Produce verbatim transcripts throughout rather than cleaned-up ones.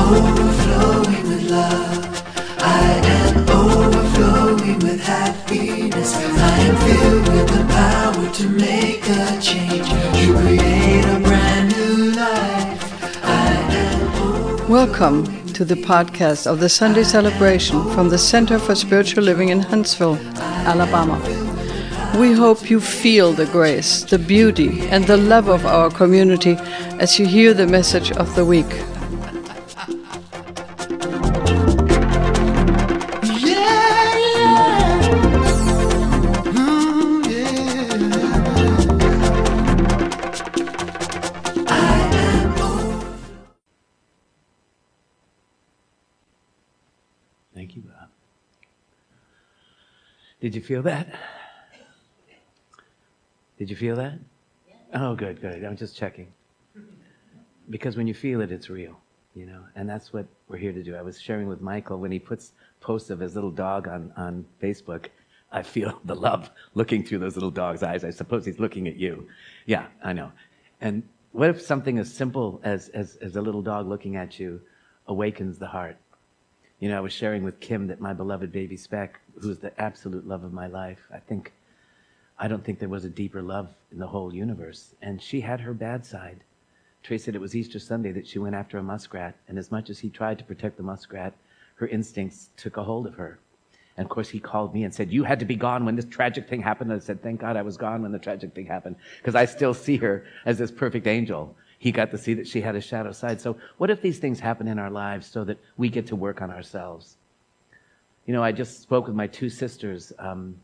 overflowing with love. I am overflowing with happiness. I am filled with the power to make a change, to create a brand new life. I am Welcome to the podcast of the Sunday celebration from the Center for Spiritual Living in Huntsville, Alabama. We hope you feel the grace, the beauty, and the love of our community as you hear the message of the week. Thank you, Bob. Did you feel that? Did you feel that? Oh, good, good. I'm just checking. Because when you feel it, it's real, you know, and that's what we're here to do. I was sharing with Michael when he puts posts of his little dog on, on Facebook. I feel the love looking through those little dog's eyes. I suppose he's looking at you. Yeah, I know. And what if something as simple as, as, as a little dog looking at you awakens the heart? You know, I was sharing with Kim that my beloved baby Speck, who's the absolute love of my life, I think, I don't think there was a deeper love in the whole universe. And she had her bad side. Trey said it was Easter Sunday that she went after a muskrat, and as much as he tried to protect the muskrat, her instincts took a hold of her. And of course he called me and said, you had to be gone when this tragic thing happened. And I said, thank God I was gone when the tragic thing happened, because I still see her as this perfect angel. He got to see that she had a shadow side. So what if these things happen in our lives so that we get to work on ourselves? You know, I just spoke with my two sisters. Um,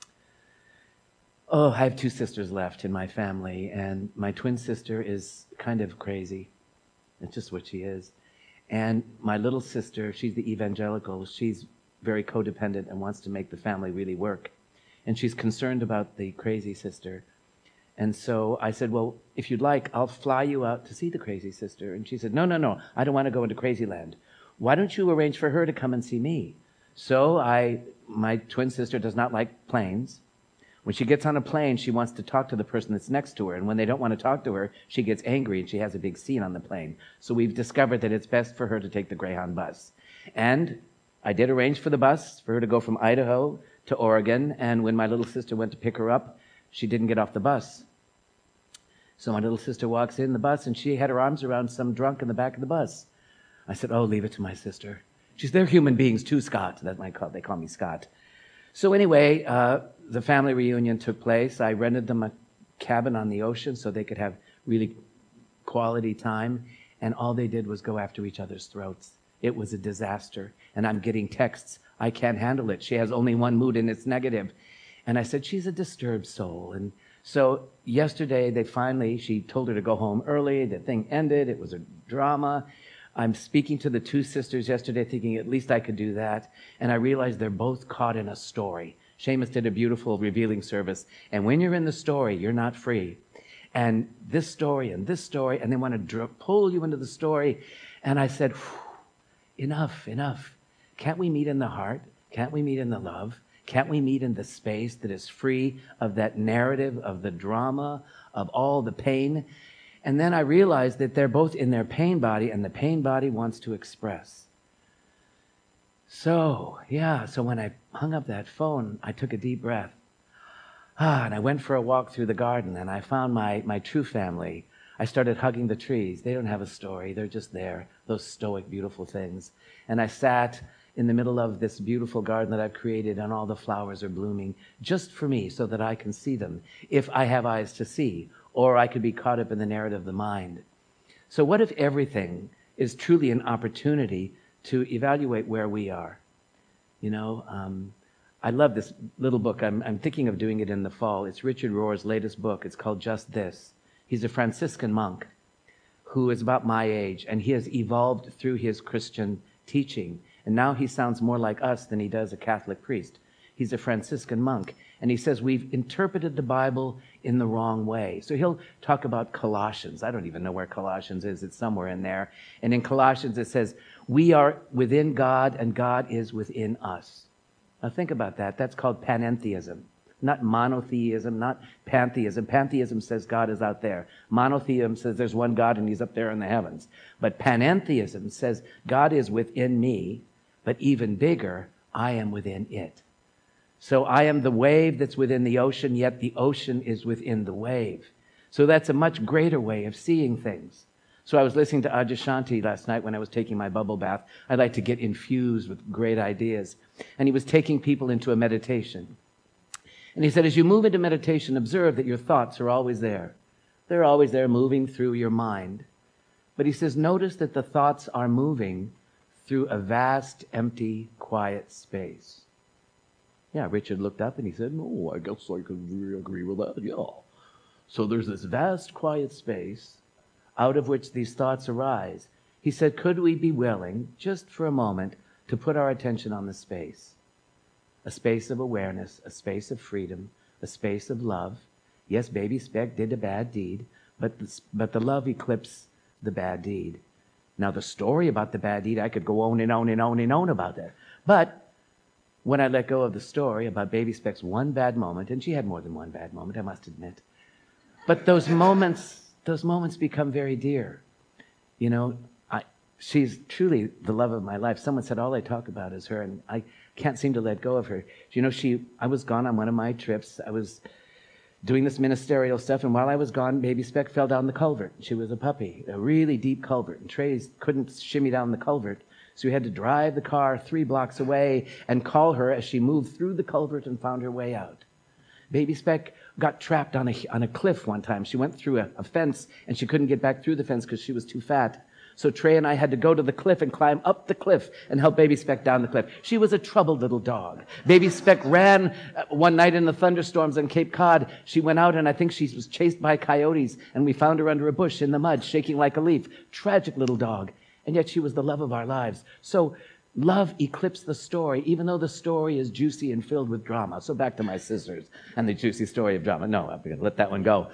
oh, I have two sisters left in my family, and my twin sister is kind of crazy. It's just what she is. And my little sister, she's the evangelical. She's very codependent and wants to make the family really work. And she's concerned about the crazy sister. And so I said, well, if you'd like, I'll fly you out to see the crazy sister. And she said, no, no, no, I don't want to go into crazy land. Why don't you arrange for her to come and see me? So I, my twin sister does not like planes. When she gets on a plane, she wants to talk to the person that's next to her. And when they don't want to talk to her, she gets angry and she has a big scene on the plane. So we've discovered that it's best for her to take the Greyhound bus. And I did arrange for the bus for her to go from Idaho to Oregon. And when my little sister went to pick her up, she didn't get off the bus. So my little sister walks in the bus, and she had her arms around some drunk in the back of the bus. I said, oh, leave it to my sister. She's, they're human beings too, Scott. That's my call. They call me Scott. So anyway, uh, the family reunion took place. I rented them a cabin on the ocean so they could have really quality time. And all they did was go after each other's throats. It was a disaster. And I'm getting texts. I can't handle it. She has only one mood, and it's negative. And I said, she's a disturbed soul. And so yesterday, they finally, she told her to go home early. The thing ended. It was a drama. I'm speaking to the two sisters yesterday thinking at least I could do that. And I realized they're both caught in a story. Seamus did a beautiful revealing service. And when you're in the story, you're not free. And this story and this story, and they want to dr- pull you into the story. And I said, enough, enough. Can't we meet in the heart? Can't we meet in the love? Can't we meet in the space that is free of that narrative, of the drama, of all the pain? And then I realized that they're both in their pain body, and the pain body wants to express. So, yeah, so when I hung up that phone, I took a deep breath. Ah, and I went for a walk through the garden, and I found my, my true family. I started hugging the trees. They don't have a story. They're just there, those stoic, beautiful things. And I sat in the middle of this beautiful garden that I've created, and all the flowers are blooming just for me so that I can see them if I have eyes to see, or I could be caught up in the narrative of the mind. So what if everything is truly an opportunity to evaluate where we are? You know, um, I love this little book. I'm, I'm thinking of doing it in the fall. It's Richard Rohr's latest book. It's called Just This. He's a Franciscan monk who is about my age, and he has evolved through his Christian teaching. And now he sounds more like us than he does a Catholic priest. He's a Franciscan monk. And he says we've interpreted the Bible in the wrong way. So he'll talk about Colossians. I don't even know where Colossians is. It's somewhere in there. And in Colossians it says, we are within God and God is within us. Now think about that. That's called panentheism. Not monotheism, not pantheism. Pantheism says God is out there. Monotheism says there's one God and he's up there in the heavens. But panentheism says God is within me, but even bigger, I am within it. So I am the wave that's within the ocean, yet the ocean is within the wave. So that's a much greater way of seeing things. So I was listening to Adyashanti last night when I was taking my bubble bath. I like to get infused with great ideas. And he was taking people into a meditation. And he said, as you move into meditation, observe that your thoughts are always there. They're always there moving through your mind. But he says, notice that the thoughts are moving through a vast, empty, quiet space. Yeah, Richard looked up and he said, oh, I guess I could agree with that, yeah. So there's this vast, quiet space out of which these thoughts arise. He said, could we be willing, just for a moment, to put our attention on the space? A space of awareness, a space of freedom, a space of love. Yes, Baby Speck did a bad deed, but the, but the love eclipsed the bad deed. Now, the story about the bad deed, I could go on and on and on and on about that. But when I let go of the story about Baby Speck's one bad moment, and she had more than one bad moment, I must admit, but those moments, those moments become very dear. You know, I, she's truly the love of my life. Someone said all I talk about is her, and I can't seem to let go of her. You know, she. I was gone on one of my trips. I was doing this ministerial stuff, and while I was gone, Baby Speck fell down the culvert. She was a puppy, a really deep culvert, and Trey couldn't shimmy down the culvert, so we had to drive the car three blocks away and call her as she moved through the culvert and found her way out. Baby Speck got trapped on a, on a cliff one time. She went through a, a fence, and she couldn't get back through the fence because she was too fat. So Trey and I had to go to the cliff and climb up the cliff and help Baby Speck down the cliff. She was a troubled little dog. Baby Speck ran one night in the thunderstorms on Cape Cod. She went out, and I think she was chased by coyotes, and we found her under a bush in the mud, shaking like a leaf. Tragic little dog. And yet she was the love of our lives. So love eclipsed the story, even though the story is juicy and filled with drama. So back to my sisters and the juicy story of drama. No, I'm going to let that one go.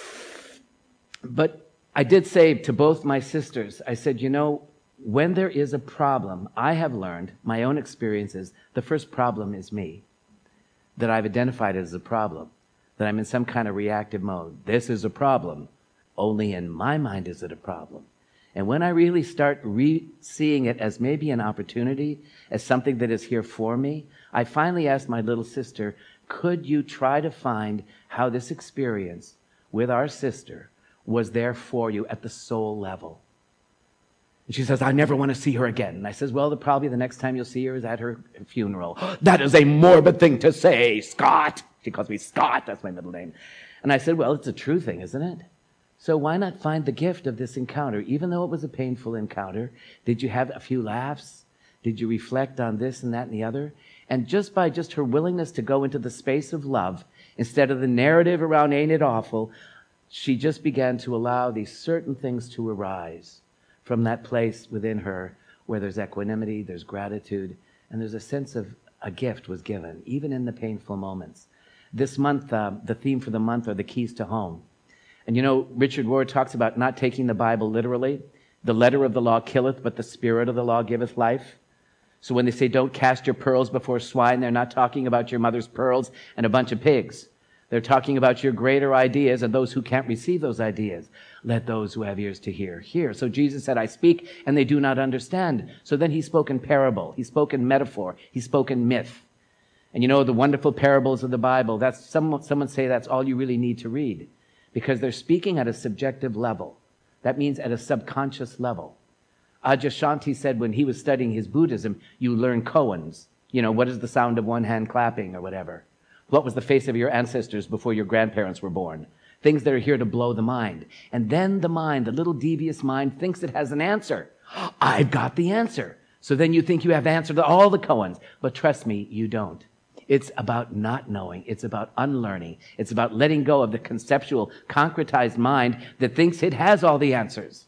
But I did say to both my sisters, I said, you know, when there is a problem, I have learned, my own experiences, the first problem is me. That I've identified it as a problem. That I'm in some kind of reactive mode. This is a problem. Only in my mind is it a problem. And when I really start re-seeing it as maybe an opportunity, as something that is here for me, I finally asked my little sister, could you try to find how this experience with our sister was there for you at the soul level? And she says, I never want to see her again. And I says, well, the, probably the next time you'll see her is at her funeral. That is a morbid thing to say, Scott. She calls me Scott. That's my middle name. And I said, well, it's a true thing, isn't it? So why not find the gift of this encounter? Even though it was a painful encounter, did you have a few laughs? Did you reflect on this and that and the other? And just by just her willingness to go into the space of love, instead of the narrative around ain't it awful, she just began to allow these certain things to arise from that place within her where there's equanimity, there's gratitude, and there's a sense of a gift was given, even in the painful moments. This month, uh, the theme for the month are the keys to home. And you know, Richard Rohr talks about not taking the Bible literally. The letter of the law killeth, but the spirit of the law giveth life. So when they say don't cast your pearls before swine, they're not talking about your mother's pearls and a bunch of pigs. They're talking about your greater ideas and those who can't receive those ideas. Let those who have ears to hear, hear. So Jesus said, I speak and they do not understand. So then he spoke in parable. He spoke in metaphor. He spoke in myth. And you know, the wonderful parables of the Bible, that's some, someone say that's all you really need to read. Because they're speaking at a subjective level. That means at a subconscious level. Adyashanti said when he was studying his Buddhism, you learn koans. You know, what is the sound of one hand clapping or whatever? What was the face of your ancestors before your grandparents were born? Things that are here to blow the mind. And then the mind, the little devious mind, thinks it has an answer. I've got the answer. So then you think you have the answer to all the koans. But trust me, you don't. It's about not knowing. It's about unlearning. It's about letting go of the conceptual, concretized mind that thinks it has all the answers.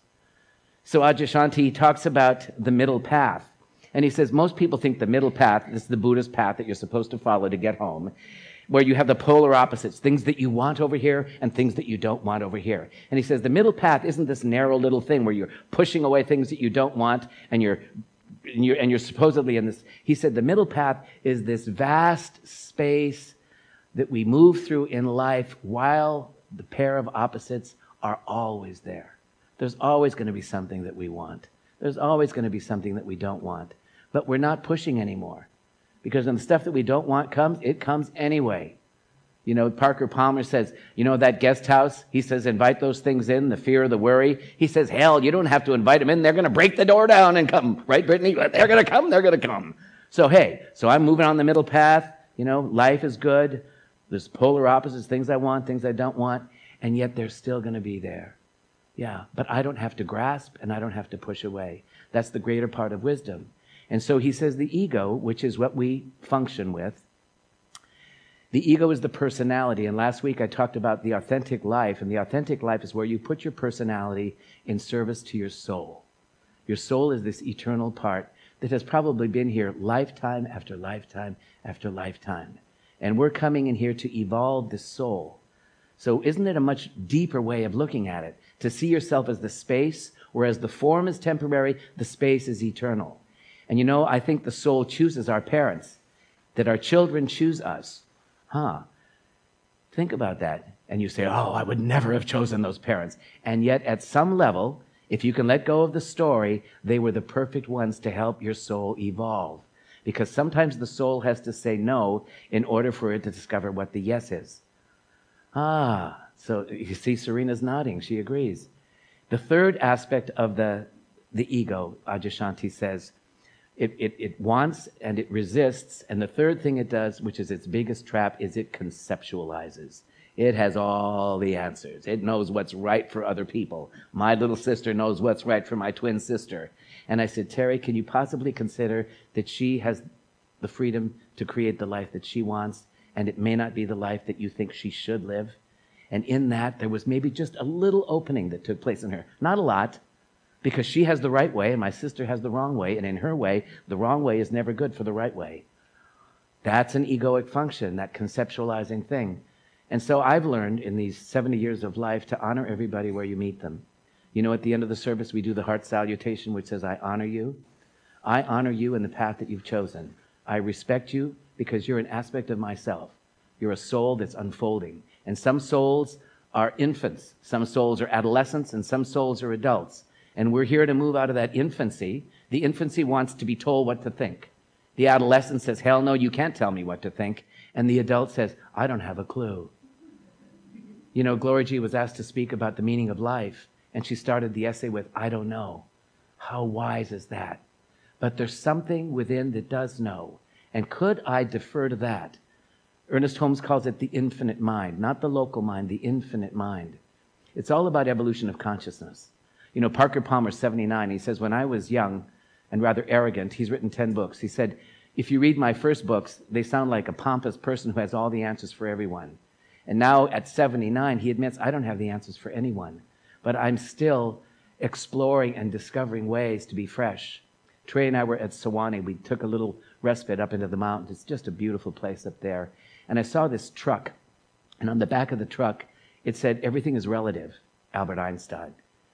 So Adyashanti talks about the middle path. And he says most people think the middle path is the Buddhist path that you're supposed to follow to get home, where you have the polar opposites, things that you want over here and things that you don't want over here. And he says the middle path isn't this narrow little thing where you're pushing away things that you don't want and you're And you're, and you're supposedly in this. He said the middle path is this vast space that we move through in life while the pair of opposites are always there. There's always going to be something that we want. There's always going to be something that we don't want. But we're not pushing anymore. Because when the stuff that we don't want comes, it comes anyway. You know, Parker Palmer says, you know, that guest house, he says, invite those things in, the fear, the worry. He says, hell, you don't have to invite them in. They're going to break the door down and come. Right, Brittany? They're going to come. They're going to come. So, hey, so I'm moving on the middle path. You know, life is good. There's polar opposites, things I want, things I don't want. And yet they're still going to be there. Yeah, but I don't have to grasp and I don't have to push away. That's the greater part of wisdom. And so he says the ego, which is what we function with, the ego is the personality. And last week I talked about the authentic life. And the authentic life is where you put your personality in service to your soul. Your soul is this eternal part that has probably been here lifetime after lifetime after lifetime. And we're coming in here to evolve the soul. So isn't it a much deeper way of looking at it? To see yourself as the space, whereas the form is temporary, the space is eternal. And you know, I think the soul chooses our parents, that our children choose us. Huh. Think about that. And you say, oh, I would never have chosen those parents. And yet, at some level, if you can let go of the story, they were the perfect ones to help your soul evolve. Because sometimes the soul has to say no in order for it to discover what the yes is. Ah, so you see Serena's nodding. She agrees. The third aspect of the, the ego, Adyashanti says, It, it, it wants and it resists. And the third thing it does, which is its biggest trap, is it conceptualizes. It has all the answers. It knows what's right for other people. My little sister knows what's right for my twin sister. And I said, Terry, can you possibly consider that she has the freedom to create the life that she wants, and it may not be the life that you think she should live? And in that, there was maybe just a little opening that took place in her. Not a lot. Because she has the right way and my sister has the wrong way, and in her way, the wrong way is never good for the right way. That's an egoic function, that conceptualizing thing. And so I've learned in these seventy years of life to honor everybody where you meet them. You know, at the end of the service, we do the heart salutation, which says, I honor you. I honor you in the path that you've chosen. I respect you because you're an aspect of myself. You're a soul that's unfolding. And some souls are infants, some souls are adolescents, and some souls are adults. And we're here to move out of that infancy. The infancy wants to be told what to think. The adolescent says, hell no, you can't tell me what to think. And the adult says, I don't have a clue. You know, Gloria G was asked to speak about the meaning of life, and she started the essay with, I don't know. How wise is that? But there's something within that does know. And could I defer to that? Ernest Holmes calls it the infinite mind, not the local mind, the infinite mind. It's all about evolution of consciousness. You know, Parker Palmer, seventy-nine, he says, when I was young and rather arrogant, he's written ten books. He said, if you read my first books, they sound like a pompous person who has all the answers for everyone. And now at seventy-nine, he admits, I don't have the answers for anyone, but I'm still exploring and discovering ways to be fresh. Trey and I were at Sewanee. We took a little respite up into the mountains. It's just a beautiful place up there. And I saw this truck, and on the back of the truck, it said, everything is relative, Albert Einstein.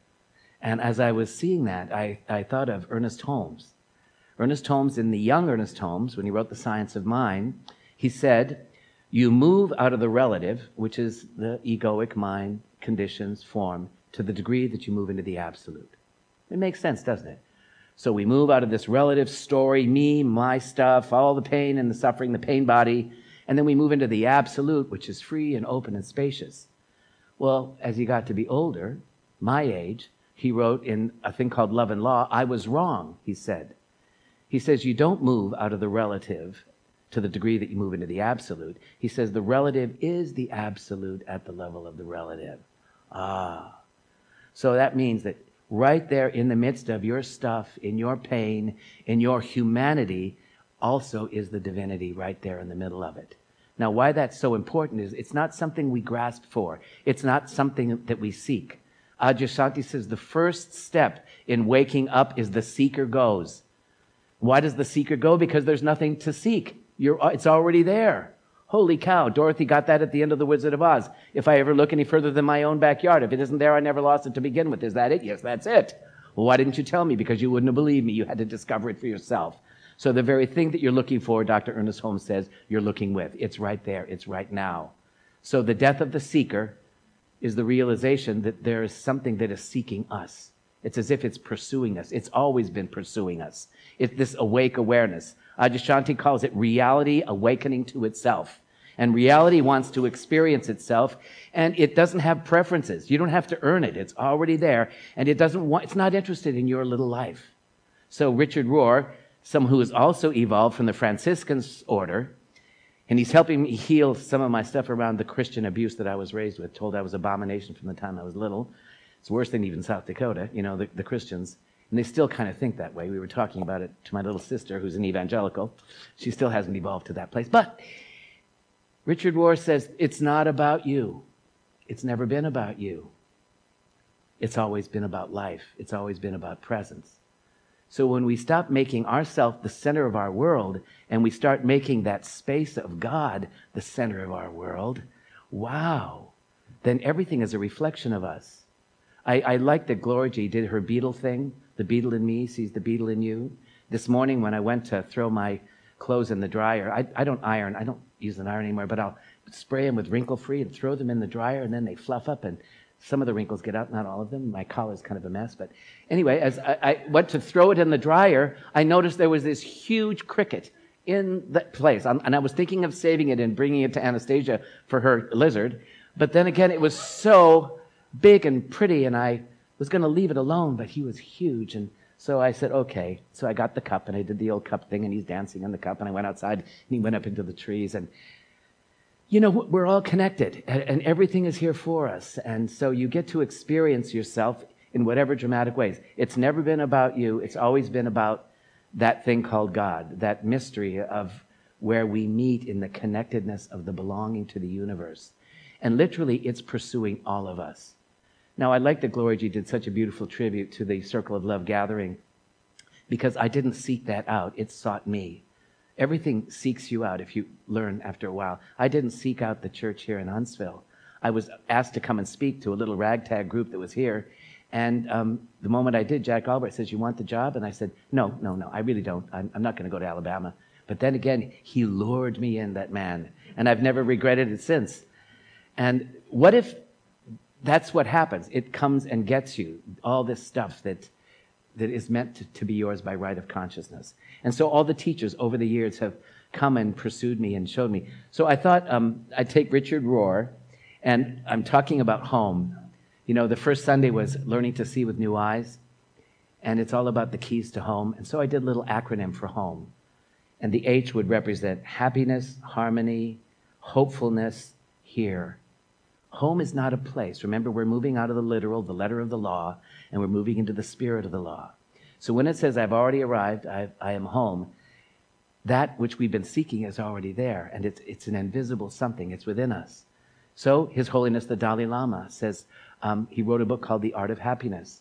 And as I was seeing that, I, I thought of Ernest Holmes. Ernest Holmes, in the young Ernest Holmes, when he wrote The Science of Mind, he said, you move out of the relative, which is the egoic mind, conditions, form, to the degree that you move into the absolute. It makes sense, doesn't it? So we move out of this relative story, me, my stuff, all the pain and the suffering, the pain body, and then we move into the absolute, which is free and open and spacious. Well, as he got to be older, my age, he wrote in a thing called Love and Law, I was wrong, he said. He says you don't move out of the relative to the degree that you move into the absolute. He says the relative is the absolute at the level of the relative. Ah. So that means that right there in the midst of your stuff, in your pain, in your humanity, also is the divinity right there in the middle of it. Now, why that's so important is it's not something we grasp for. It's not something that we seek. Adyashanti says the first step in waking up is the seeker goes. Why does the seeker go? Because there's nothing to seek. You're, it's already there. Holy cow, Dorothy got that at the end of The Wizard of Oz. If I ever look any further than my own backyard, if it isn't there, I never lost it to begin with. Is that it? Yes, that's it. Well, why didn't you tell me? Because you wouldn't have believed me. You had to discover it for yourself. So the very thing that you're looking for, Doctor Ernest Holmes says, you're looking with. It's right there. It's right now. So the death of the seeker is the realization that there is something that is seeking us. It's as if it's pursuing us. It's always been pursuing us. It's this awake awareness. Adyashanti calls it reality awakening to itself. And reality wants to experience itself, and it doesn't have preferences. You don't have to earn it. It's already there, and it doesn't want, it's not interested in your little life. So Richard Rohr, someone who has also evolved from the Franciscan order, and he's helping me heal some of my stuff around the Christian abuse that I was raised with, told I was abomination from the time I was little. It's worse than even South Dakota, you know, the, the Christians. And they still kind of think that way. We were talking about it to my little sister, who's an evangelical. She still hasn't evolved to that place. But Richard Rohr says, it's not about you. It's never been about you. It's always been about life. It's always been about presence. So when we stop making ourselves the center of our world and we start making that space of God the center of our world, wow, then everything is a reflection of us. I, I like that Gloria G did her beetle thing. The beetle in me sees the beetle in you. This morning when I went to throw my clothes in the dryer, I, I don't iron. I don't use an iron anymore, but I'll spray them with wrinkle-free and throw them in the dryer, and then they fluff up, and some of the wrinkles get out, not all of them. My collar's kind of a mess. But anyway, as I, I went to throw it in the dryer, I noticed there was this huge cricket in that place. And I was thinking of saving it and bringing it to Anastasia for her lizard. But then again, it was so big and pretty, and I was going to leave it alone, but he was huge. And so I said, okay. So I got the cup, and I did the old cup thing, and he's dancing in the cup. And I went outside, and he went up into the trees. And you know, we're all connected, and everything is here for us. And so you get to experience yourself in whatever dramatic ways. It's never been about you. It's always been about that thing called God, that mystery of where we meet in the connectedness of the belonging to the universe. And literally, it's pursuing all of us. Now, I like that Gloria G did such a beautiful tribute to the Circle of Love gathering, because I didn't seek that out. It sought me. Everything seeks you out if you learn after a while. I didn't seek out the church here in Huntsville. I was asked to come and speak to a little ragtag group that was here. And um, the moment I did, Jack Albert says, you want the job? And I said, no, no, no, I really don't. I'm, I'm not going to go to Alabama. But then again, he lured me in, that man. And I've never regretted it since. And what if that's what happens? It comes and gets you, all this stuff that that is meant to, to be yours by right of consciousness. And so all the teachers over the years have come and pursued me and showed me. So I thought um, I'd take Richard Rohr, and I'm talking about home. You know, the first Sunday was learning to see with new eyes, and it's all about the keys to home. And so I did a little acronym for home. And the H would represent happiness, harmony, hopefulness, here. Home is not a place. Remember, we're moving out of the literal, the letter of the law, and we're moving into the spirit of the law. So when it says, I've already arrived, I, I am home, that which we've been seeking is already there, and it's, it's an invisible something. It's within us. So His Holiness the Dalai Lama says, um, he wrote a book called The Art of Happiness.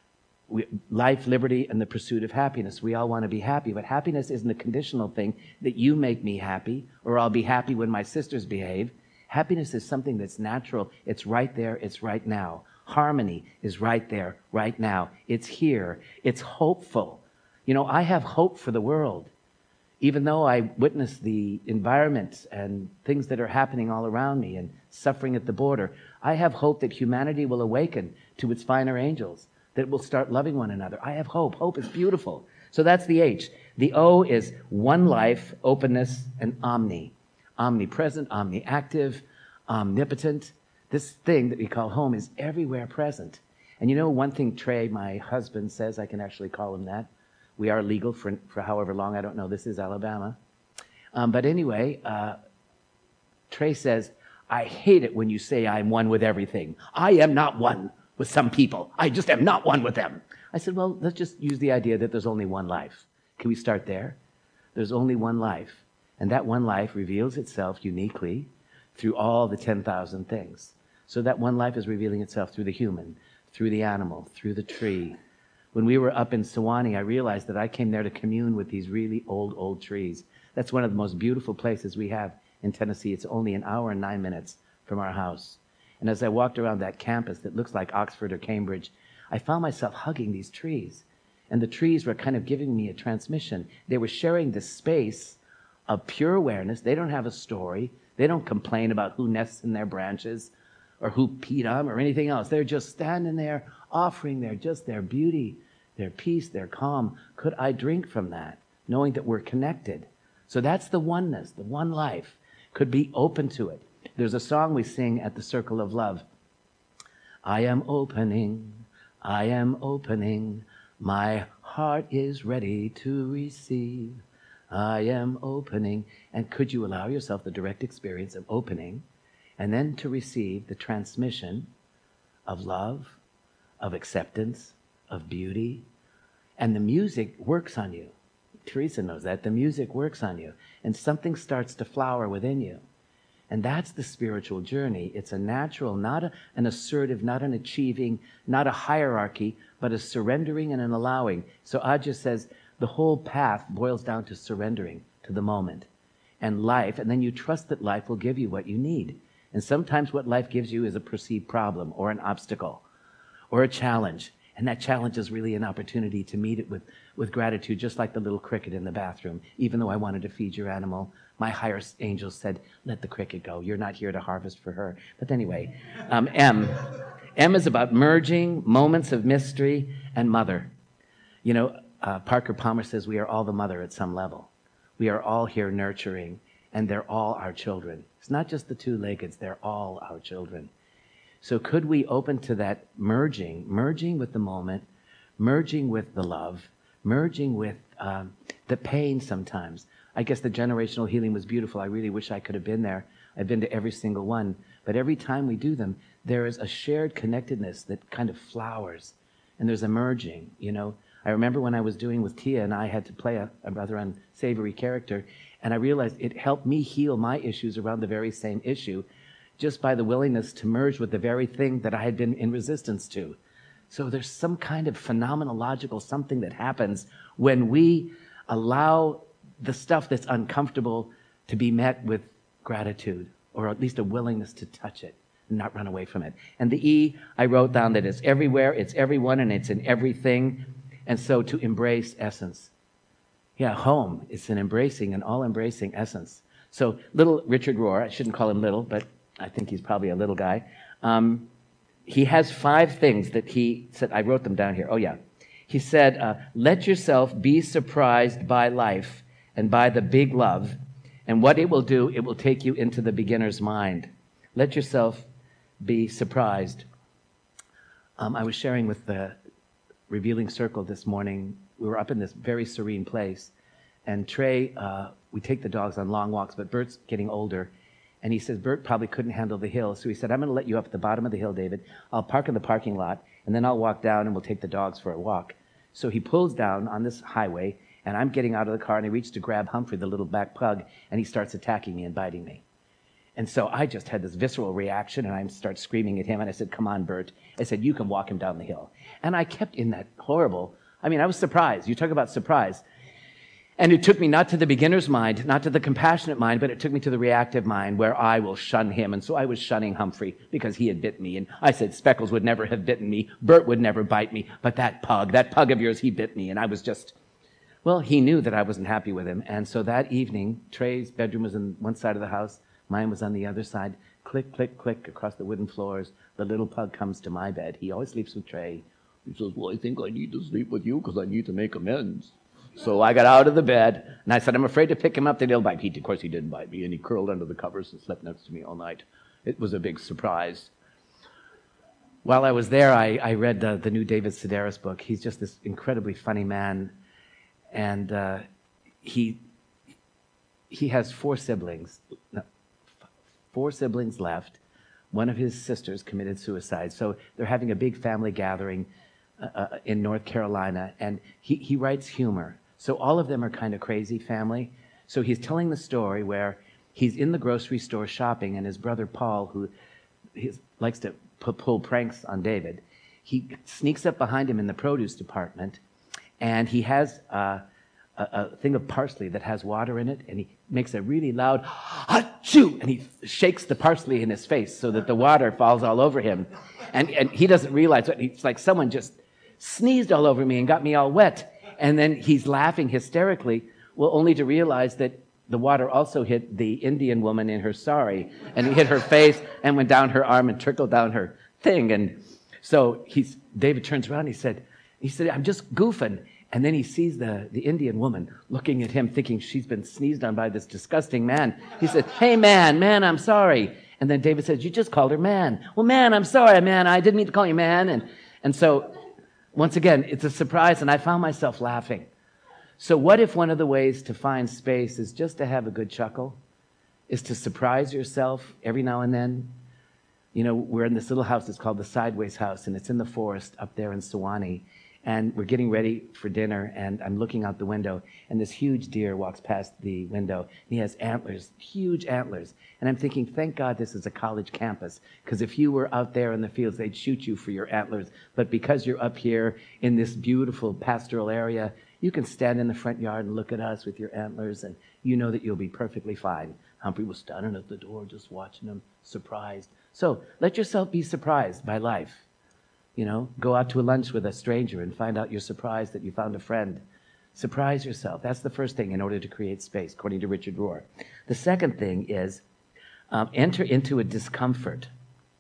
We, life, liberty, and the pursuit of happiness. We all want to be happy, but happiness isn't a conditional thing that you make me happy, or I'll be happy when my sisters behave. Happiness is something that's natural. It's right there. It's right now. Harmony is right there, right now. It's here. It's hopeful. You know, I have hope for the world. Even though I witness the environment and things that are happening all around me and suffering at the border, I have hope that humanity will awaken to its finer angels, that it will start loving one another. I have hope. Hope is beautiful. So that's the H. The O is one life, openness, and omni. Omnipresent, omniactive, omnipotent. This thing that we call home is everywhere present. And you know, one thing Trey, my husband, says, I can actually call him that. We are legal for, for however long. I don't know. This is Alabama. Um, but anyway, uh, Trey says, I hate it when you say I'm one with everything. I am not one with some people. I just am not one with them. I said, well, let's just use the idea that there's only one life. Can we start there? There's only one life. And that one life reveals itself uniquely through all the ten thousand things. So that one life is revealing itself through the human, through the animal, through the tree. When we were up in Sewanee, I realized that I came there to commune with these really old, old trees. That's one of the most beautiful places we have in Tennessee. It's only an hour and nine minutes from our house. And as I walked around that campus that looks like Oxford or Cambridge, I found myself hugging these trees. And the trees were kind of giving me a transmission. They were sharing this space of pure awareness. They don't have a story. They don't complain about who nests in their branches or who peed on or anything else. They're just standing there offering their just their beauty, their peace, their calm. Could I drink from that, knowing that we're connected? So that's the oneness, the one life. Could be open to it. There's a song we sing at the Circle of Love. I am opening, I am opening, my heart is ready to receive. I am opening. And could you allow yourself the direct experience of opening and then to receive the transmission of love, of acceptance, of beauty? And the music works on you. Teresa knows that. The music works on you. And something starts to flower within you. And that's the spiritual journey. It's a natural, not a, an assertive, not an achieving, not a hierarchy, but a surrendering and an allowing. So Ajahn says the whole path boils down to surrendering to the moment and life. And then you trust that life will give you what you need. And sometimes what life gives you is a perceived problem or an obstacle or a challenge. And that challenge is really an opportunity to meet it with, with gratitude, just like the little cricket in the bathroom. Even though I wanted to feed your animal, my higher angels said, let the cricket go. You're not here to harvest for her. But anyway, um, M. M is about merging, moments of mystery, and mother. You know, uh, Parker Palmer says we are all the mother at some level. We are all here nurturing, and they're all our children. It's not just the two-leggeds, they're all our children. So could we open to that merging, merging with the moment, merging with the love, merging with um, the pain sometimes. I guess the generational healing was beautiful. I really wish I could have been there. I've been to every single one. But every time we do them, there is a shared connectedness that kind of flowers. And there's a merging, you know. I remember when I was doing with Tia and I had to play a, a rather unsavory character, and I realized it helped me heal my issues around the very same issue just by the willingness to merge with the very thing that I had been in resistance to. So there's some kind of phenomenological something that happens when we allow the stuff that's uncomfortable to be met with gratitude, or at least a willingness to touch it and not run away from it. And the E, I wrote down that it's everywhere, it's everyone, and it's in everything. And so to embrace essence. Yeah, home, it's an embracing, an all-embracing essence. So little Richard Rohr, I shouldn't call him little, but I think he's probably a little guy. Um, he has five things that he said. I wrote them down here. Oh, yeah. He said, uh, let yourself be surprised by life and by the big love. And what it will do, it will take you into the beginner's mind. Let yourself be surprised. Um, I was sharing with the Revealing Circle this morning. We were up in this very serene place. And Trey, uh, we take the dogs on long walks, but Bert's getting older. And he says, Bert probably couldn't handle the hill. So he said, I'm going to let you up at the bottom of the hill, David. I'll park in the parking lot, and then I'll walk down, and we'll take the dogs for a walk. So he pulls down on this highway, and I'm getting out of the car, and I reach to grab Humphrey, the little black pug, and he starts attacking me and biting me. And so I just had this visceral reaction, and I start screaming at him, and I said, come on, Bert. I said, you can walk him down the hill. And I kept in that horrible, I mean, I was surprised. You talk about surprise. And it took me not to the beginner's mind, not to the compassionate mind, but it took me to the reactive mind where I will shun him. And so I was shunning Humphrey because he had bitten me. And I said, Speckles would never have bitten me. Bert would never bite me. But that pug, that pug of yours, he bit me. And I was just, well, he knew that I wasn't happy with him. And so that evening, Trey's bedroom was on one side of the house. Mine was on the other side. Click, click, click across the wooden floors. The little pug comes to my bed. He always sleeps with Trey. He says, well, I think I need to sleep with you because I need to make amends. So I got out of the bed, and I said, I'm afraid to pick him up, that he'll bite me. Of course, he didn't bite me, and he curled under the covers and slept next to me all night. It was a big surprise. While I was there, I, I read the, the new David Sedaris book. He's just this incredibly funny man, and uh, he he has four siblings, no, four siblings left. One of his sisters committed suicide, so they're having a big family gathering uh, in North Carolina, and he, he writes humor. So all of them are kind of crazy family. So he's telling the story where he's in the grocery store shopping, and his brother Paul, who his, likes to p- pull pranks on David, he sneaks up behind him in the produce department, and he has uh, a, a thing of parsley that has water in it, and he makes a really loud achoo, and he shakes the parsley in his face so that the water falls all over him. And, and he doesn't realize it. It's like someone just sneezed all over me and got me all wet. And then he's laughing hysterically, well, only to realize that the water also hit the Indian woman in her sari, and it hit her face and went down her arm and trickled down her thing. And so he's, David turns around and he said, he said, I'm just goofing. And then he sees the, the Indian woman looking at him, thinking she's been sneezed on by this disgusting man. He said, hey, man, man, I'm sorry. And then David says, you just called her man. Well, man, I'm sorry, man. I didn't mean to call you man. And, and so, once again, it's a surprise, and I found myself laughing. So what if one of the ways to find space is just to have a good chuckle, is to surprise yourself every now and then? You know, we're in this little house, it's called the Sideways House, and it's in the forest up there in Sewanee. And we're getting ready for dinner, and I'm looking out the window, and this huge deer walks past the window, and he has antlers, huge antlers. And I'm thinking, thank God this is a college campus, because if you were out there in the fields, they'd shoot you for your antlers. But because you're up here in this beautiful pastoral area, you can stand in the front yard and look at us with your antlers, and you know that you'll be perfectly fine. Humphrey was standing at the door just watching him, surprised. So let yourself be surprised by life. You know, go out to a lunch with a stranger and find out you're surprised that you found a friend. Surprise yourself. That's the first thing in order to create space, according to Richard Rohr. The second thing is um, enter into a discomfort.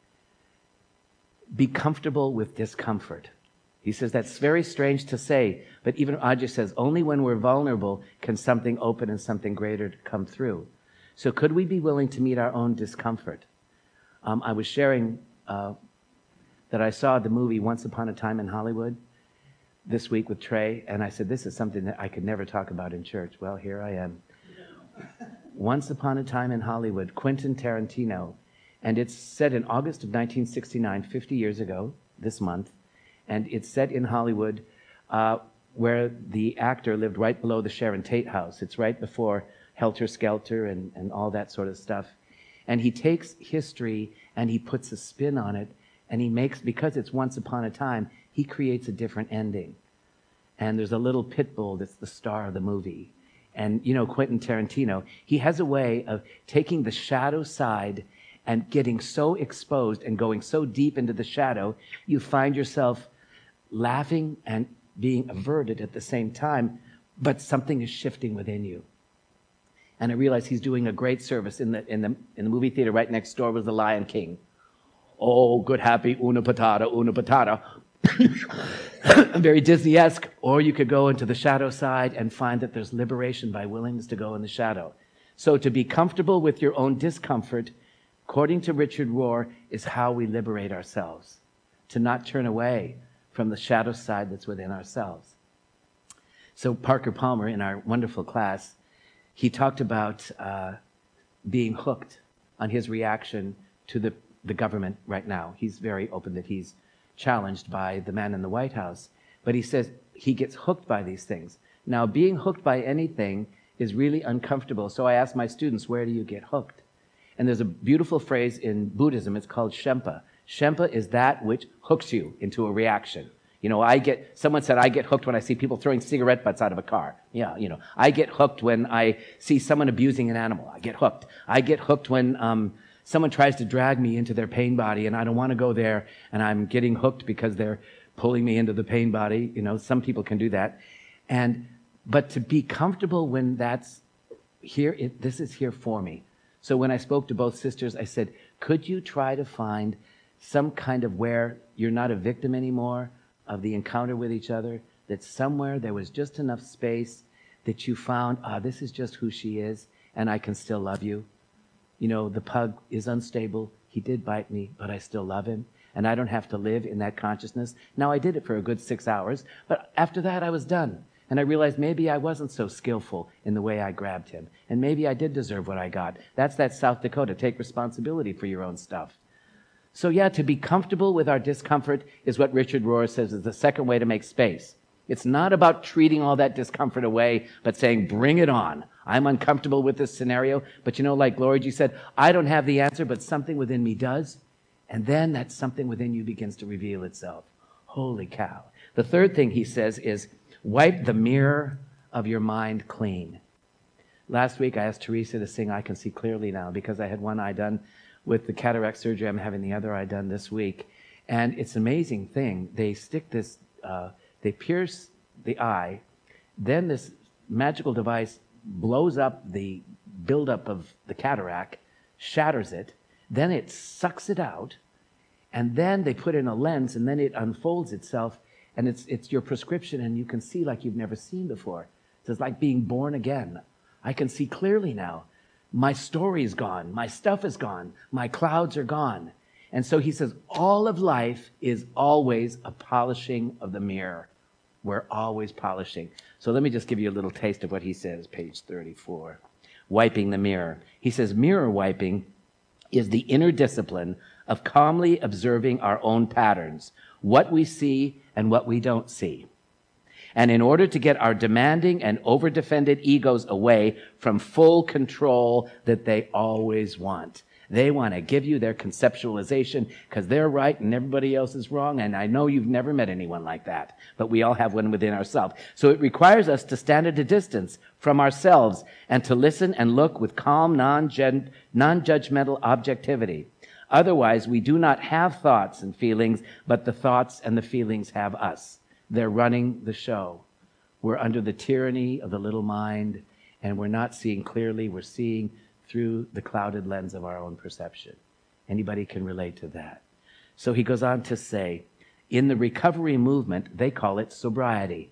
Be comfortable with discomfort. He says that's very strange to say, but even Ajay says only when we're vulnerable can something open and something greater come through. So could we be willing to meet our own discomfort? Um, I was sharing uh, that I saw the movie Once Upon a Time in Hollywood this week with Trey, and I said, this is something that I could never talk about in church. Well, here I am. Once Upon a Time in Hollywood, Quentin Tarantino, and it's set in August of nineteen sixty-nine, fifty years ago, this month, and it's set in Hollywood uh, where the actor lived right below the Sharon Tate house. It's right before Helter Skelter and, and all that sort of stuff. And he takes history and he puts a spin on it, and he makes, because it's once upon a time, he creates a different ending. And there's a little pit bull that's the star of the movie. And, you know, Quentin Tarantino, he has a way of taking the shadow side and getting so exposed and going so deep into the shadow, you find yourself laughing and being averted at the same time, but something is shifting within you. And I realized he's doing a great service. In the, in the, in the movie theater right next door was The Lion King. Oh, good, happy, una patata, una patata. Very Disney-esque. Or you could go into the shadow side and find that there's liberation by willingness to go in the shadow. So to be comfortable with your own discomfort, according to Richard Rohr, is how we liberate ourselves. To not turn away from the shadow side that's within ourselves. So Parker Palmer, in our wonderful class, he talked about uh, being hooked on his reaction to the the government right now. He's very open that he's challenged by the man in the White House. But he says he gets hooked by these things. Now, being hooked by anything is really uncomfortable. So I ask my students, where do you get hooked? And there's a beautiful phrase in Buddhism. It's called Shempa. Shempa is that which hooks you into a reaction. You know, I get, someone said, I get hooked when I see people throwing cigarette butts out of a car. Yeah, you know, I get hooked when I see someone abusing an animal. I get hooked. I get hooked when, um, someone tries to drag me into their pain body, and I don't want to go there, and I'm getting hooked because they're pulling me into the pain body. You know, some people can do that. And, but to be comfortable when that's here, it, this is here for me. So when I spoke to both sisters, I said, could you try to find some kind of where you're not a victim anymore of the encounter with each other, that somewhere there was just enough space that you found, ah, this is just who she is, and I can still love you. You know, the pug is unstable. He did bite me, but I still love him. And I don't have to live in that consciousness. Now, I did it for a good six hours, but after that, I was done. And I realized maybe I wasn't so skillful in the way I grabbed him. And maybe I did deserve what I got. That's that South Dakota. Take responsibility for your own stuff. So yeah, to be comfortable with our discomfort is what Richard Rohr says is the second way to make space. It's not about treating all that discomfort away, but saying, bring it on. I'm uncomfortable with this scenario, but you know, like Gloria G said, I don't have the answer, but something within me does. And then that something within you begins to reveal itself. Holy cow. The third thing he says is, wipe the mirror of your mind clean. Last week I asked Teresa to sing I Can See Clearly Now because I had one eye done with the cataract surgery. I'm having the other eye done this week. And it's an amazing thing. They stick this uh, they pierce the eye. Then this magical device blows up the buildup of the cataract, shatters it. Then it sucks it out. And then they put in a lens, and then it unfolds itself. And it's it's your prescription, and you can see like you've never seen before. So it's like being born again. I can see clearly now. My story's gone. My stuff is gone. My clouds are gone. And so he says, all of life is always a polishing of the mirror. We're always polishing. So let me just give you a little taste of what he says, page thirty-four. Wiping the mirror. He says, mirror wiping is the inner discipline of calmly observing our own patterns, what we see and what we don't see. And in order to get our demanding and over-defended egos away from full control that they always want. They want to give you their conceptualization because they're right and everybody else is wrong. And I know you've never met anyone like that, but we all have one within ourselves. So it requires us to stand at a distance from ourselves and to listen and look with calm, non-judgmental objectivity. Otherwise, we do not have thoughts and feelings, but the thoughts and the feelings have us. They're running the show. We're under the tyranny of the little mind, and we're not seeing clearly. We're seeing through the clouded lens of our own perception. Anybody can relate to that. So he goes on to say, in the recovery movement, they call it sobriety.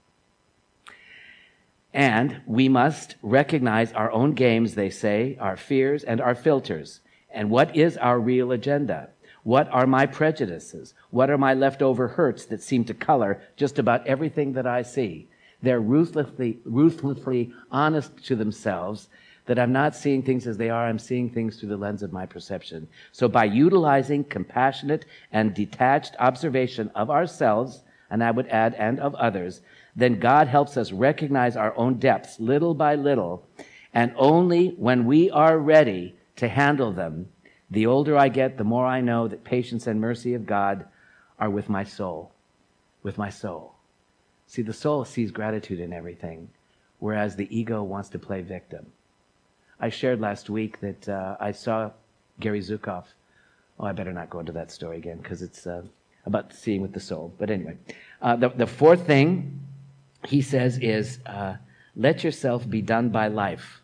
And we must recognize our own games, they say, our fears and our filters. And what is our real agenda? What are my prejudices? What are my leftover hurts that seem to color just about everything that I see? They're ruthlessly, ruthlessly honest to themselves that I'm not seeing things as they are. I'm seeing things through the lens of my perception. So by utilizing compassionate and detached observation of ourselves, and I would add, and of others, then God helps us recognize our own depths little by little. And only when we are ready to handle them, the older I get, the more I know that patience and mercy of God are with my soul, with my soul. See, the soul sees gratitude in everything, whereas the ego wants to play victim. I shared last week that uh, I saw Gary Zukav. Oh, I better not go into that story again because it's uh, about seeing with the soul. But anyway, uh, the, the fourth thing he says is, uh, let yourself be done by life.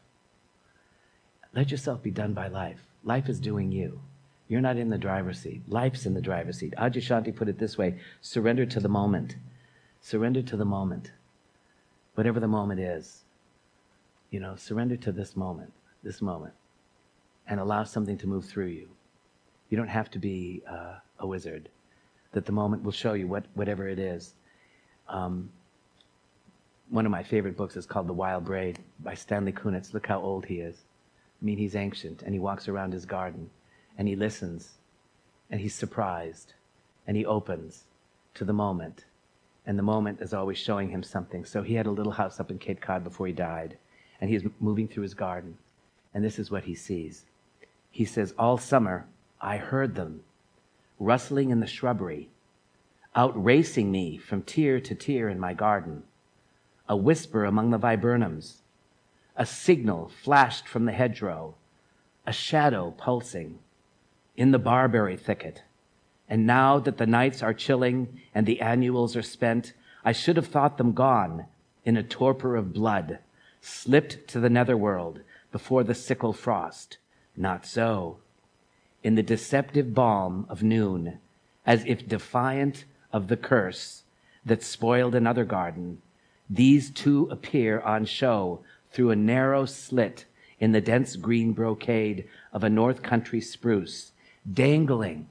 Let yourself be done by life. Life is doing you. You're not in the driver's seat. Life's in the driver's seat. Adyashanti put it this way, surrender to the moment. Surrender to the moment. Whatever the moment is. You know, surrender to this moment, this moment, and allow something to move through you. You don't have to be uh, a wizard. That the moment will show you what whatever it is. Um, one of my favorite books is called The Wild Braid by Stanley Kunitz. Look how old he is. I mean, he's ancient, and he walks around his garden, and he listens, and he's surprised, and he opens to the moment, and the moment is always showing him something. So he had a little house up in Cape Cod before he died, and he's moving through his garden, and this is what he sees. He says, all summer, I heard them, rustling in the shrubbery, outracing me from tier to tier in my garden, a whisper among the viburnums, a signal flashed from the hedgerow, a shadow pulsing in the barberry thicket. And now that the nights are chilling and the annuals are spent, I should have thought them gone in a torpor of blood, slipped to the netherworld before the sickle frost. Not so. In the deceptive balm of noon, as if defiant of the curse that spoiled another garden, these two appear on show through a narrow slit in the dense green brocade of a north country spruce, dangling,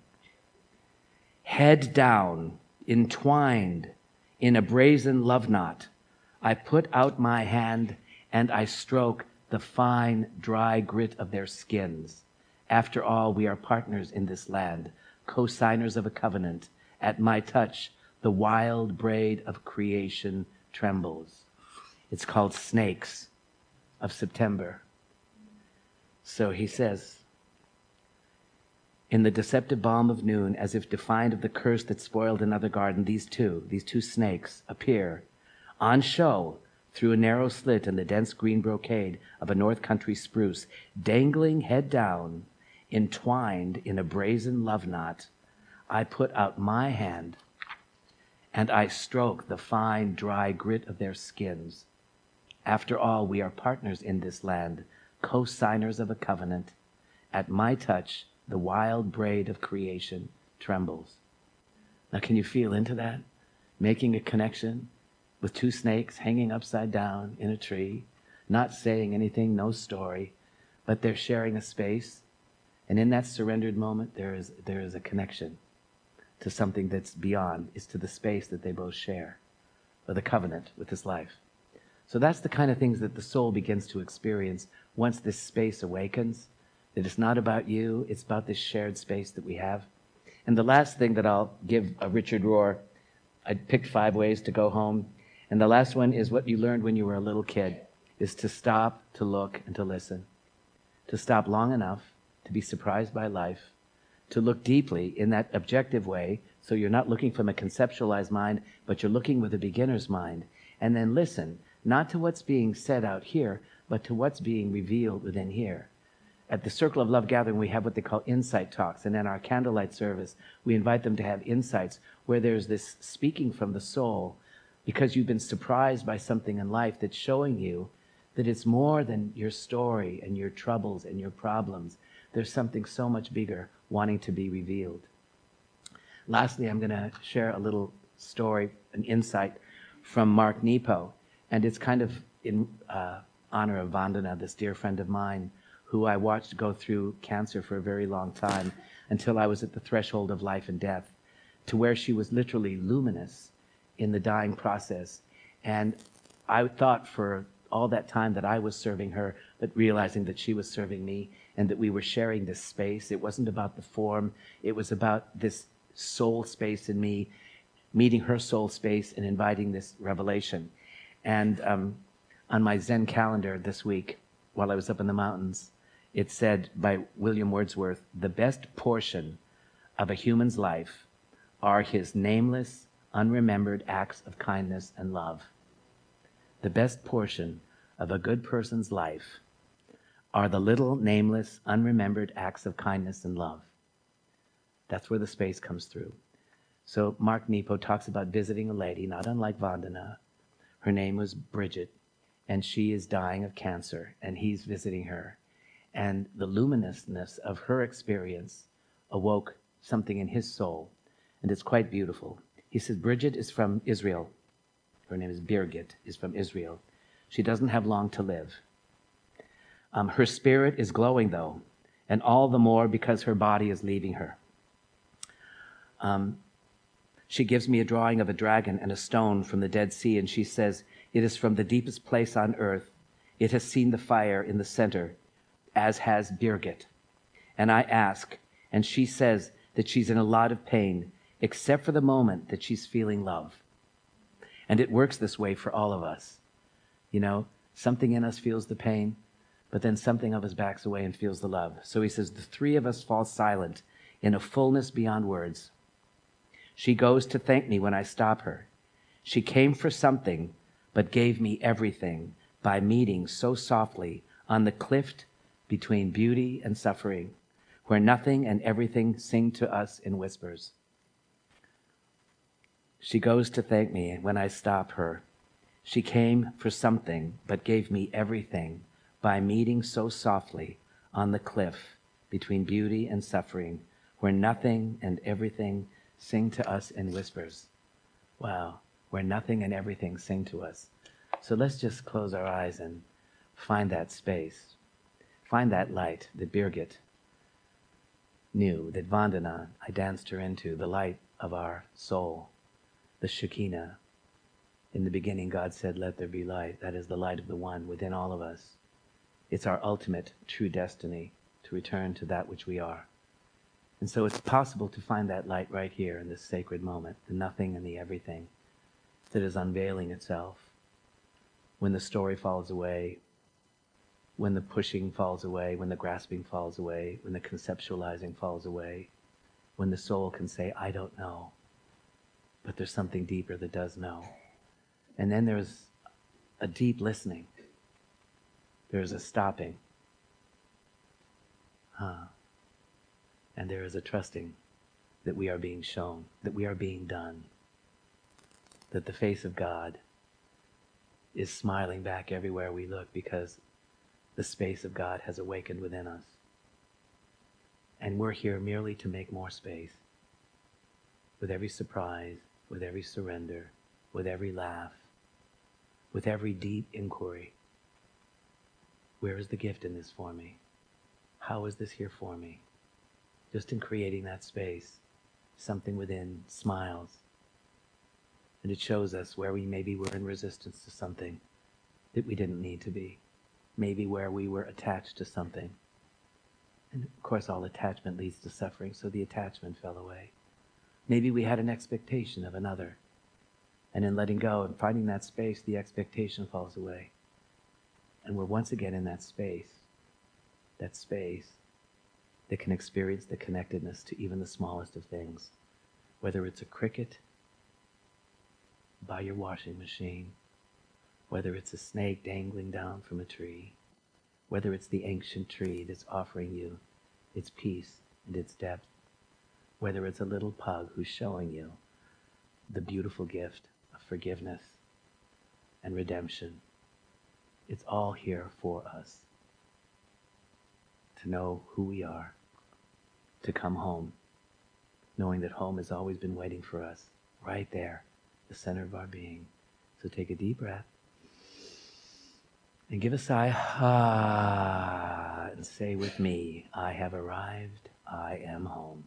head down, entwined in a brazen love knot. I put out my hand and I stroke the fine, dry grit of their skins. After all, we are partners in this land, co-signers of a covenant. At my touch, the wild braid of creation trembles. It's called Snakes of September. So he says, in the deceptive balm of noon, as if defiant of the curse that spoiled another garden, these two, these two snakes appear on show through a narrow slit in the dense green brocade of a north country spruce, dangling head down, entwined in a brazen love knot. I put out my hand and I stroke the fine, dry grit of their skins. After all, we are partners in this land, co-signers of a covenant. At my touch, the wild braid of creation trembles. Now, can you feel into that? Making a connection with two snakes hanging upside down in a tree, not saying anything, no story, but they're sharing a space. And in that surrendered moment, there is, there is a connection to something that's beyond. It's to the space that they both share, or the covenant with this life. So that's the kind of things that the soul begins to experience once this space awakens, that it's not about you, it's about this shared space that we have. And the last thing that I'll give a Richard Rohr, I picked five ways to go home. And the last one is what you learned when you were a little kid, is to stop, to look, and to listen. To stop long enough to be surprised by life, to look deeply in that objective way, so you're not looking from a conceptualized mind, but you're looking with a beginner's mind. And then listen, not to what's being said out here, but to what's being revealed within here. At the Circle of Love Gathering, we have what they call insight talks. And in our candlelight service, we invite them to have insights where there's this speaking from the soul, because you've been surprised by something in life that's showing you that it's more than your story and your troubles and your problems. There's something so much bigger wanting to be revealed. Lastly, I'm going to share a little story, an insight from Mark Nepo. And it's kind of in uh, honor of Vandana, this dear friend of mine, who I watched go through cancer for a very long time until I was at the threshold of life and death, to where she was literally luminous in the dying process. And I thought for all that time that I was serving her, but realizing that she was serving me and that we were sharing this space. It wasn't about the form. It was about this soul space in me, meeting her soul space and inviting this revelation. And um, on my Zen calendar this week, while I was up in the mountains, it said by William Wordsworth, the best portion of a human's life are his nameless, unremembered acts of kindness and love. The best portion of a good person's life are the little, nameless, unremembered acts of kindness and love. That's where the space comes through. So Mark Nepo talks about visiting a lady, not unlike Vandana. Her name was Bridget, and she is dying of cancer, and he's visiting her. And the luminousness of her experience awoke something in his soul, and it's quite beautiful. He says, Bridget is from Israel. Her name is Birgit, is from Israel. She doesn't have long to live. Um, her spirit is glowing, though, and all the more because her body is leaving her. Um, she gives me a drawing of a dragon and a stone from the Dead Sea, and she says, it is from the deepest place on earth. It has seen the fire in the center, as has Birgit. And I ask, and she says that she's in a lot of pain, except for the moment that she's feeling love. And it works this way for all of us. You know, something in us feels the pain, but then something of us backs away and feels the love. So he says, the three of us fall silent in a fullness beyond words. She goes to thank me when I stop her. She came for something, but gave me everything by meeting so softly on the cliff between beauty and suffering, where nothing and everything sing to us in whispers. She goes to thank me when I stop her. She came for something, but gave me everything by meeting so softly on the cliff between beauty and suffering, where nothing and everything sing to us in whispers. Wow, where nothing and everything sing to us. So let's just close our eyes and find that space. Find that light that Birgit knew, that Vandana, I danced her into, the light of our soul, the Shekinah. In the beginning, God said, let there be light. That is the light of the One within all of us. It's our ultimate true destiny to return to that which we are. And so it's possible to find that light right here in this sacred moment, the nothing and the everything that is unveiling itself. When the story falls away, when the pushing falls away, when the grasping falls away, when the conceptualizing falls away, when the soul can say, I don't know, but there's something deeper that does know. And then there's a deep listening. There's a stopping. Huh. And there is a trusting that we are being shown, that we are being done. that the face of God is smiling back everywhere we look because the space of God has awakened within us. And we're here merely to make more space. With every surprise, with every surrender, with every laugh, with every deep inquiry. Where is the gift in this for me? How is this here for me? Just in creating that space, something within smiles. And it shows us where we maybe were in resistance to something that we didn't need to be. Maybe where we were attached to something. And of course all attachment leads to suffering, so the attachment fell away. Maybe we had an expectation of another. And in letting go and finding that space, the expectation falls away. And we're once again in that space, that space that can experience the connectedness to even the smallest of things. Whether it's a cricket by your washing machine, whether it's a snake dangling down from a tree, whether it's the ancient tree that's offering you its peace and its depth, whether it's a little pug who's showing you the beautiful gift of forgiveness and redemption. It's all here for us to know who we are, to come home, knowing that home has always been waiting for us, right there, the center of our being. So take a deep breath and give a sigh, ah, and say with me, I have arrived, I am home.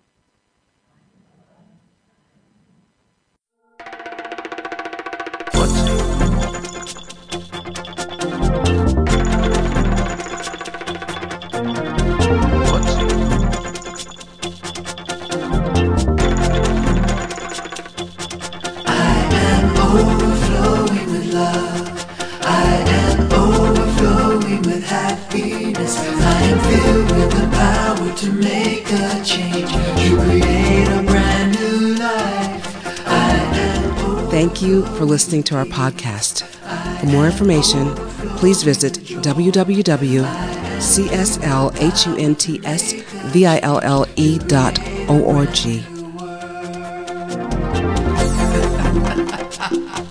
Overflowing with love, I am overflowing with happiness. I am filled with the power to make a change, to create a brand new life. I am Thank you for listening to our podcast. For more information, please visit w w w dot c s l huntsville dot org.